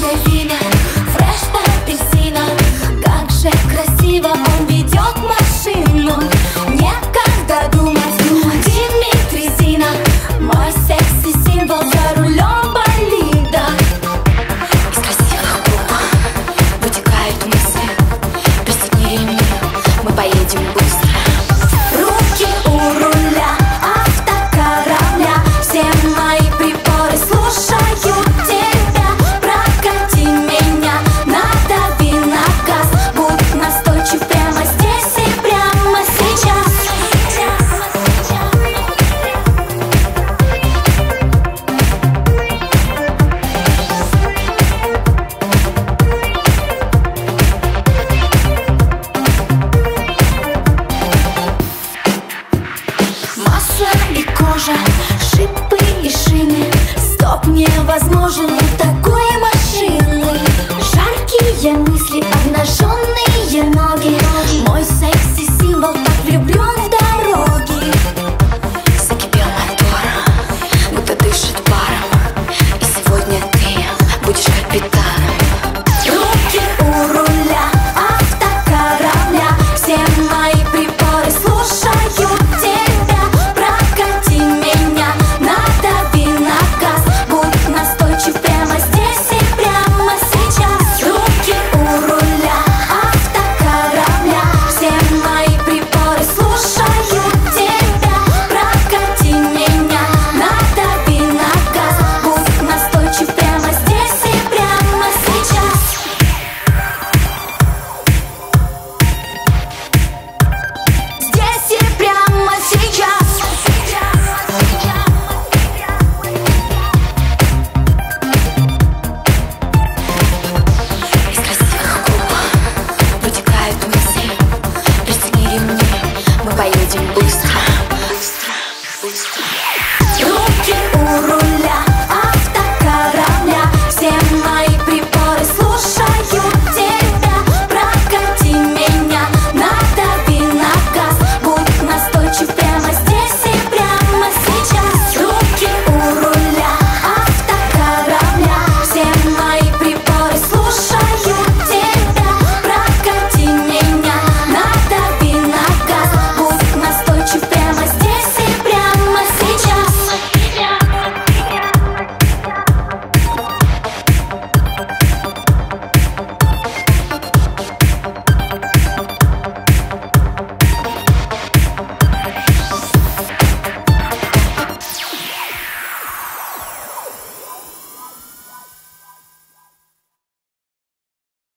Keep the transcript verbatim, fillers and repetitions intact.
Черное вино, фреш до апельсина. Как же красиво он ведет машину. Некогда думать, Дмитрий Зина, мой секси-символ за рулем болида. Из красивых губ вытекают мысли. Пристегни ремни, мы поедем быстро. Руки у руля автокорабля, все мои приборы слушают тебя. Прокати меня, надави на газ, будь настойчив прямо здесь и прямо сейчас. Масло и кожа, шипы и шины. Стоп невозможен, так